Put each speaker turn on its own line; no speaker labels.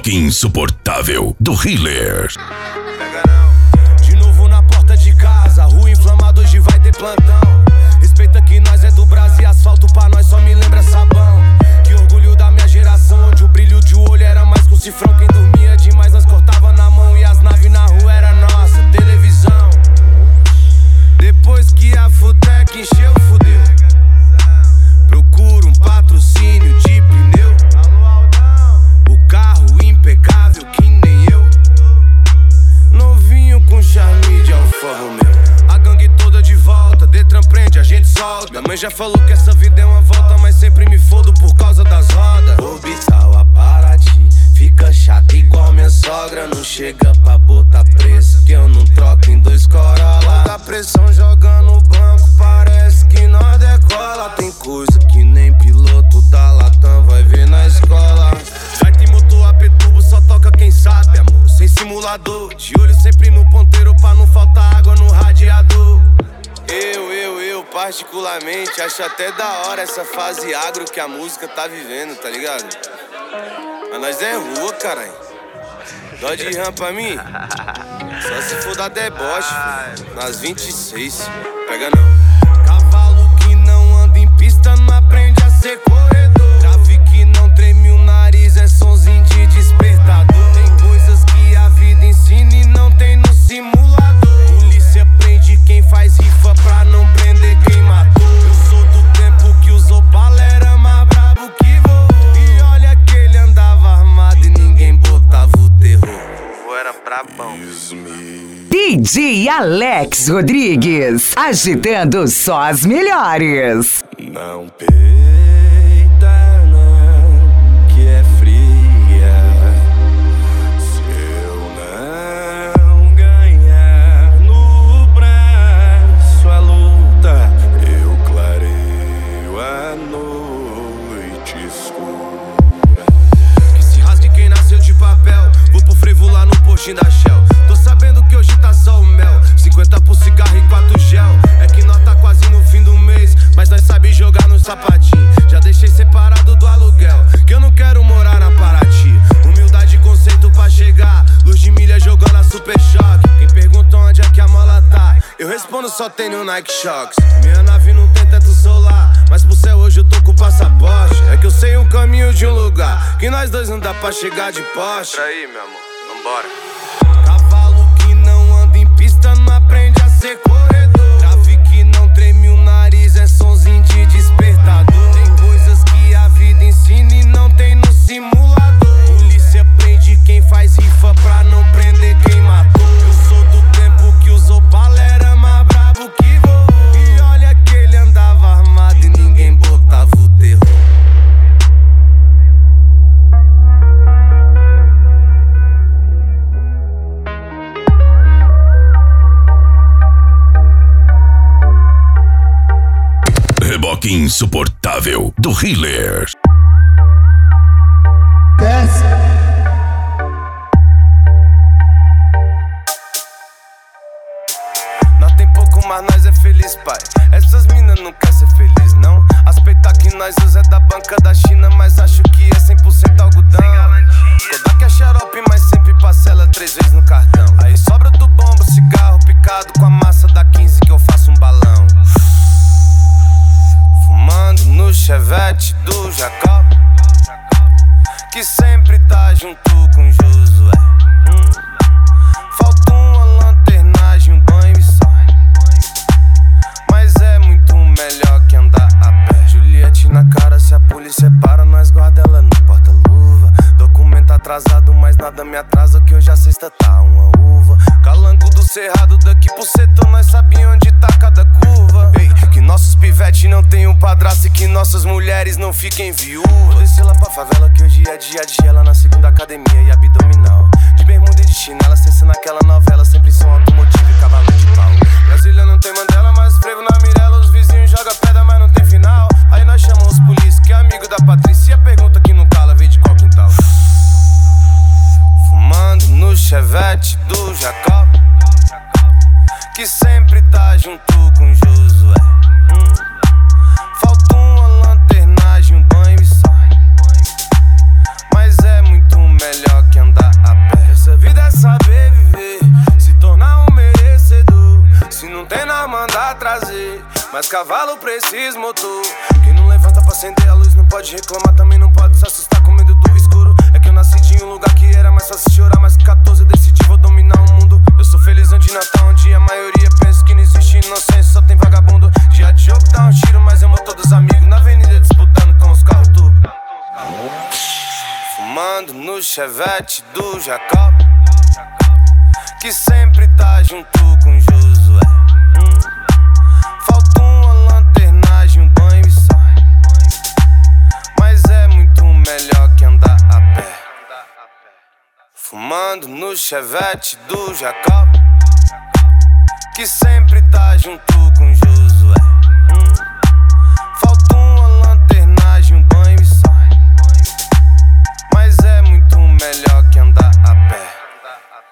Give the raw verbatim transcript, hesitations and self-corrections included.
Reboque insuportável do Healer.
Pega não. De novo na porta de casa, rua inflamada hoje vai ter plantão. Respeita que nós é do Brasil, asfalto pra nós só me lembra sabão. Que orgulho da minha geração, onde o brilho de olho era mais com cifrão. Quem dormia demais nós cortava na mão e as naves na rua era nossa televisão. Depois que a Futec encheu, fudeu. Procuro um patrocínio de pneu. O carro impecável que nem eu. Novinho com charme de Alfa Romeo. A gangue toda de volta, Detran prende, a gente solta. Minha mãe já falou que essa vida é uma volta, mas sempre me fodo por causa das rodas. Orbital a Paraty, fica chato igual minha sogra. Não chega pra botar preço, que eu não troco em dois Corolla. Quando a pressão joga no banco, parece que nós decola. Tem coisa que nem piloto da Latam vai ver na escola. Já tem motor A P Turbo, só toca quem sabe, amor. Sem simulador, de olho sempre no ponteiro pra não faltar água no radiador. Eu, eu, eu, particularmente, acho até da hora essa fase agro que a música tá vivendo, tá ligado? Mas nós é rua, caralho. Dó de ram pra mim? Só se for dar deboche, filho. Nas vinte e seis, pega não. Cavalo que não anda em pista não aprende a ser corredor. Grave que não treme o nariz, é sonzinho de despertador. Tem coisas que a vida ensina e não tem no simulador. Polícia prende quem faz rifa pra não prender quem matou. Eu sou do tempo que usou bala, era mais brabo que vou. E olha que ele andava armado e ninguém botava o terror. Eu era brabão.
D J Alex Rodrigues, agitando só as melhores.
Não peita não, que é fria. Se eu não ganhar no braço a luta, eu clareio a noite escura. Que se rasgue quem nasceu de papel. Vou pro frevo lá no postinho da Shell. Tô sabendo que hoje tá só o mel. Cinquenta por cigarro e quatro gel. É que nós tá quase no fim do mês, mas nós sabe jogar no sapatinho. Já deixei separado do aluguel, que eu não quero morar na Paraty. Humildade e conceito pra chegar. Luz de milha jogando a Super Choque. Quem pergunta onde é que a mala tá, eu respondo só tem no Nike Shox. Minha nave não tem teto solar, mas pro céu hoje eu tô com passaporte. É que eu sei um caminho de um lugar que nós dois não dá pra chegar de Porsche. Entra aí, meu amor, vambora. Cavalo que não anda em pista não aprende a ser corredor. Grave que não treme o nariz, é sonzinho de despertador. Tem coisas que a vida ensina e não tem no simulador. Polícia prende quem faz rifa pra não prender quem matou. Eu sou do tempo que usou bala, era mais brabo que vou. E olha que ele andava armado e ninguém botava o terror.
Reboque insuportável do Healer.
Desce.
Nós tem pouco, mas nós é feliz, pai. Essas minas não quer ser feliz, não. As peitas que nós usa é da banca da China, mas acho que é cem por cento algodão. Kodak é xarope, mas sempre parcela três vezes no cartão. Aí sobra do bombo, cigarro picado com a massa da quinze que eu faço um balão. Fumando no Chevette do Jacob, que sempre tá junto com Josué. hum. Falta uma lanternagem, um banho e só. Mas é muito melhor que andar a pé. Juliette na cara, se a polícia para, nós guarda ela no porta-luva. Documento atrasado, mas nada me atrasa, que hoje a sexta tá uma uva. Calango do cerrado, daqui pro setor, nós sabia onde tá cada curva. Ei, que nossos pivetes não tenham padrasto e que nossas mulheres não fiquem viúvas. Vou descer lá pra favela, que hoje é dia a dia, lá na segunda academia e abdominal. De bermuda e de chinela, acessando aquela novela, sempre som automotivo e cavalo de pau. Brasília não tem Mandela, mas frevo na Mirella. Os vizinhos jogam pedra, mas não tem final. Aí nós chamamos os polícia, que é amigo da Patrícia. Pergunta que não cala, veio de qual quintal. Fumando no Chevette do Jacob, que sempre tá junto com Josué. hum. Falta uma lanternagem, um banho e só. Mas é muito melhor que andar container manda trazer, mas cavalo precisa motor. Quem não levanta pra acender a luz não pode reclamar, também não pode se assustar com medo do escuro. É que eu nasci de um lugar que era mais fácil chorar, mas com catorze eu decidi vou dominar o mundo. Eu sou feliz antes de Natal, onde a maioria pensa que não existe inocência, só tem vagabundo. Dia de jogo dá um tiro, mas eu todos os amigos na avenida disputando com os carros turbo. Fumando no chevette do Jacob, que sempre tá junto com Josué. hum. Falta uma lanternagem, um banho e sai, mas é muito melhor que andar a pé. Fumando no chevette do Jacob, que sempre tá junto